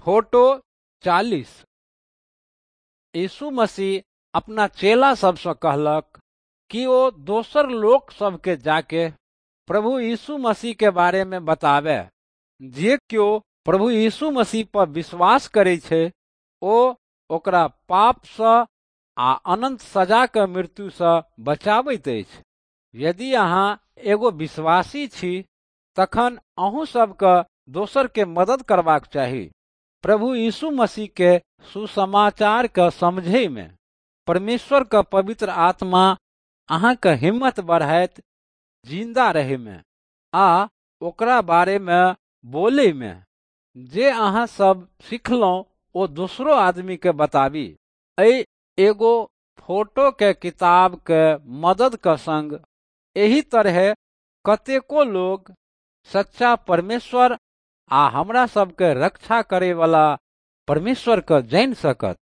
Photo 40। यीशु मसीह अपना चेला सबसँ कहलक कि ओ दोसर लोक सबके जाके प्रभु यीशु मसीह के बारे में बतावे। जे केओ प्रभु यीशु मसीह पर विश्वास करे छै ओ ओकरा पाप सँ आ अनंत सजा के मृत्यु सँ बचाबैत अछि। यदि अहाँ एगो विश्वासी छी तखन अहूँ सबके दोसर के मदद करबाक चाही। प्रभु यीशु मसीह के सुसमाचार के समझे में परमेश्वर के पवित्र आत्मा अहाँ के हिम्मत बढ़ाइत जिंदा रहे में आ ओकरा बारे में बोले में। जे अहाँ सब सिखलौं ओ दूसरो आदमी के बताबी। एगो फोटो के किताब के मदद के संग एही तरह कतेको लोग सच्चा परमेश्वर आ हमरा सबके रक्षा करे वाला परमेश्वर के जान सकत।